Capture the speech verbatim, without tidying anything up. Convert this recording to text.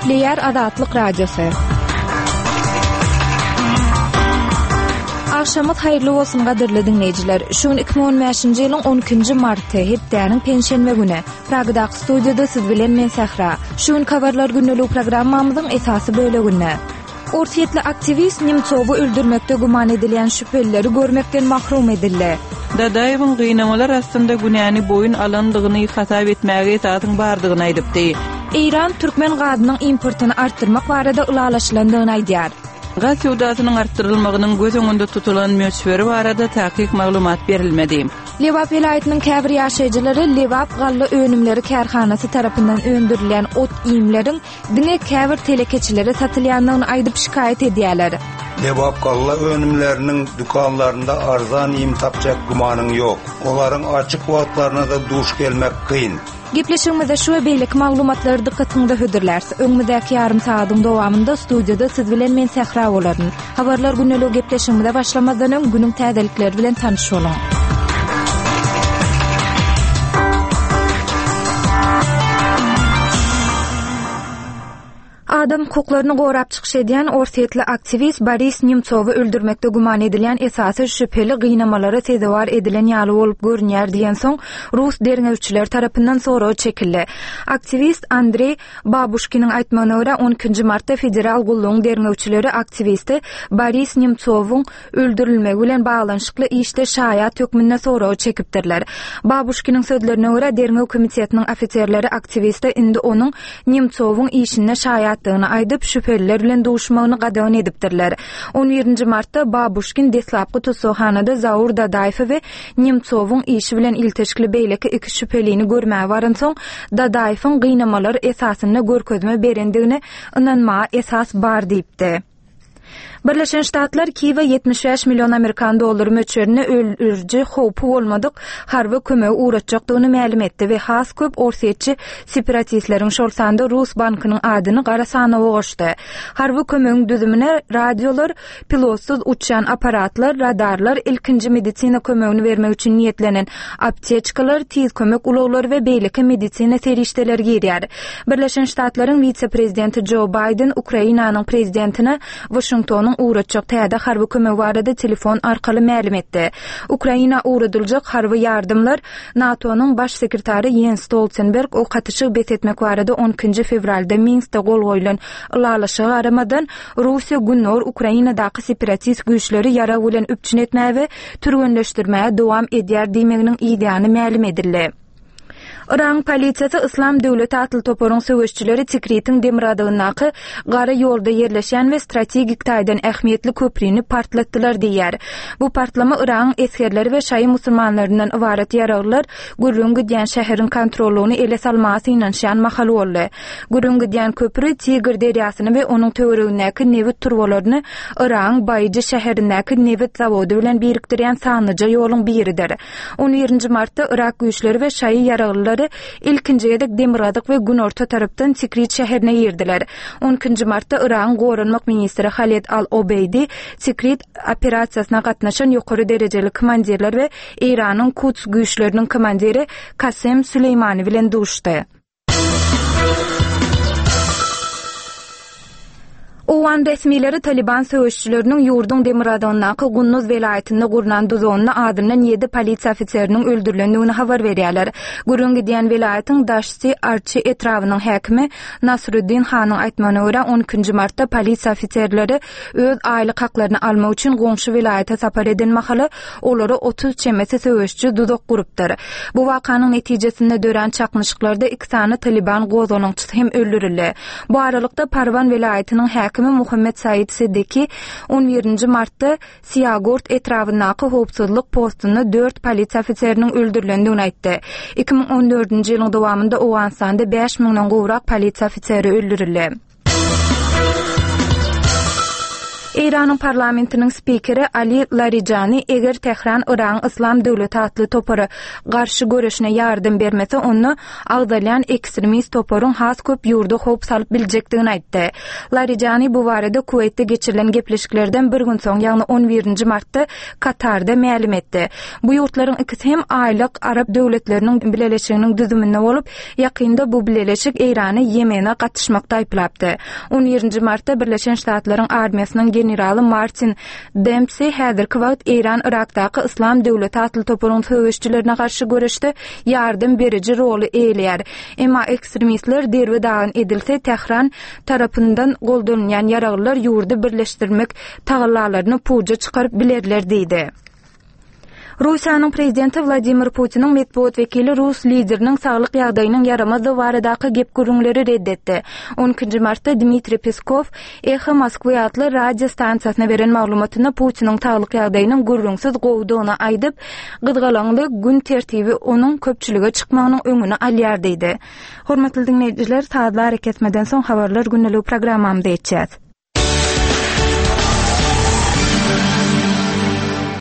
Nükleer Azatlyk Radiosu. Akşamat hayırlı olsun gaderli dinleyiciler. Şun iki bin on beşinji ýylyň on ikinji marty hepdäniň penşenme güni. Pragda studiýada siz bilen men Sahra. Şun kabarlar günlük programmamyzyň esasy böleginde. Ortiýetli aktivist Nemcowy öldürmekde guman edilen şüphelileri görmekden mahrum edildi. Dadaýewiň gynamalar aslında günäni boyun alandygyny hasap etmäge esasyň bardygyny aýdypdy. İran Türkmen gadynyň importyny artdyrmak barada ulalaşylandygyny aýdýar. Gaz ýewdasynyň artdyrylmagynyň göz öňünde tutulan möçberi barada taýyk maglumat berilmedi. Lewap vilayatynyň käbir ýaşaýjylary Lewap gally önümleri kärhanasy tarapyndan öndürilen ot iýimleriň diňe käbir telekeçilere satylýandygyny aýdyp şikayet edýärler. Lewap gally önümleriniň dükanlarynda arzan iýim tapjak gumanyň ýok. Olaryň açyk wagtlaryna da duş gelmek kyn. Gepleşigimizde şu beýlik maglumatlary dikkatyňizde hödürlärs. Öňüňdäki ýarym saatyň dowamında studiýada siz bilen men Sahra bolaryn. Habarlar günlük gepleşigimizde başlamadan öň günüň täzelikleri bilen tanışyalım. Adam hukuklaryny gorap çykyş edýän ortiýetli aktivist Boris Nemcowy öldürmekde guman edilen esasy şüpheli gynamalara sezewar edilen ýaly bolup görünýär diýen soň Rus derňewçiler tarapyndan soraw çekildi. Aktivist Andrey Babushkinin aýtmagyna görä on ikinji martda federal gulluk derňewçileri aktivisti Boris Nemcowyň öldürilmegi bilen baglanyşykly işde şaýat hökmüne soraw çekipdirler. Babushkinin sözlerine görä derňew komitetiniň ofitserleri aktivisti indi onuň Nemcowyň işine şaýat aýdyp şüpheliler bilen duşmagyny gadawan edipdirler. on birinji martda Babushkin deslapky tutsahanada Zaur Dadayew we Nemcowyň işi bilen ilteşikli beýleki iki şüphelini görmäge baran soň Dadayewiň gynamalar esasyny görkezme berendigine ynanma esas bar diýipdi. Birleşen Ştatlar Kiýewe yetmiş beş milyon Amerikan dollary möçberini öldürüji howpy bolmadyk harby kömegi uğratjakdygyny ma'lum etdi we has köp orsiýetçi separatistleriň şol sanda Rus bankynyň adyny gara sanawa goşdy. Harby kömegiň düzümine radiolar, pilotsuz uçan aparatlar, radarlar, ilkinji medisina kömegini bermek üçin niýetlenen aptečkalar, tiz kömek ulawlary we beýleki medisina serişdeler girýär. Birleşen Ştatlaryň vice-prezidenti Joe Biden Ukrainanyň prezidentine Washington uğratjak täze harby kömek barada telefon arkaly ma'lum etdi. Ukraina uğradyljak harby ýardymlar NATO'nyň baş sekretary Jens Stoltenberg o gatyşyk betetmek barada on ikinji fevralda Minskde gol goýulan ulalaşyga garamadan Russiýa günnor Ukrainadaky separatist güýçleri ýara bilen üpçün etmäge we türgenleşdirmäge dowam edýär diýmeginiň ideýany ma'lum edildi. Iran polisiýasy Islam döwleti atly toparyň söwüşçileri Tikrit'in Demiradagynaky gara ýolda ýerleşen we strategik taýdan ähmiýetli köprüni partlatdylar diýär. Bu partlama Iran eskerleri we şaý musulmanlarynyň ibaret ýaraglar Gürrüň gidýän şäheriň kontroluny ele salmasy ýa şan mahal boldy. Gürrüň gidýän köprü Tigr derýasyny we onuň töweregindäki newit turbalaryny Iran Baýjy şäherindäki newit zawody bilen birikdirýän sanyja ýoluň biridir. on birinji martda Irak güýçleri we şaý ýaraglar ilkinji ýedek Demiradyk we Günorta tarapdan Tikrit şäherine ýerdiler. on ikinji martda Iran Gorunmak ministri Khaled al-Obeydi Tikrit operasiýasyna gatnaşan ýokary derejeli komandirler we Iranyň Quds güýçleriniň komandiri Kasem Süleýmani bilen duşdy. Owan resmileri Taliban söwüşçüleriniň ýurdun Demiradagynaky Gunnuz welaýatynda gurulan duzonyna adyndan ýedi polisiýa ofitseriniň öldürilendigini habar berýärler. Gürrüň gidýän welaýatyň Daşty Arçy etrawynyň häkimi Nasruddin Hanyň aýtmagyna görä on ikinji martda polisiýa ofitserleri öz aýlyk haklaryny almak üçin goňşy welaýata sapar eden mahaly olary otuz çemesi söwüşçü duzak gurupdyr. Bu wakanyň netijesinde dören çakmyşyklarda iki sany Taliban gozanyňçysy hem öldürildi. Bu aralykda Parwan welaýatynyň häkimi Muhammed Said Siddiqi on birinji martda Siyagort etrawynaky howpsuzlyk postunda dört polisiýa ofitseriniň öldürilendigini aýtdy. iki bin on dördünji ýylyň dowamında Owansanda beş miňden gowrak polisiýa ofitseri öldürildi. Iranyň parlamentiniň spikeri Ali Larijani eger Tehran Iran İslam Döwleti atly topara garşy göreşine ýardym bermese onu agdalyan ekstremist toparyň has köp ýurda hop salyp biljekdigini aýtdy. Larijani bu barada Kuweytde geçirilen gepleşiklerden bir gün soň, ýagny on birinji martda Katarda ma'lum etdi. Bu ýurtlaryň ikisi hem aýlyk Arab döwletleriniň bileleşiginiň düzüminde bolup, ýakynda bu bileleşik Irany Yemene gatnaşmakda aýplapdy. on birinji martda Birleşen Ştatlaryň armiýasynyň generaly Martin Dempsey häzirki wagt Iran Irakdaky İslam Döwleti atly toparyň höwüşçilerine garşy göreşde ýardym beriji roly eýleýär. Emma ekstremistler derwe dağın edilse Tehran tarapyndan goldanýan ýaraglar ýurdy birleşdirmek taýlaryny puja çykaryp bilerler diýdi. Russiýanyň prezidenti Vladimir Putiniň medeniýet wekili Rus lideriniň saglyk ýagdaýynyň ýaramazy baradaky gep gürüňleri reddetdi. on ikinji martda Dmitri Peskov Echo Moskva adly radio stansiýasyna beren maglumatyna Putiniň saglyk ýagdaýynyň gürrüňsiz gowdugyny aýdyp, gyzgalanly gün tertibi onuň köpçülige çykmagynyň öňüne alýar diýdi. Hormatly dinleýijiler, saatlar kesmeden soň habarlar günnelik programmamda etjäs.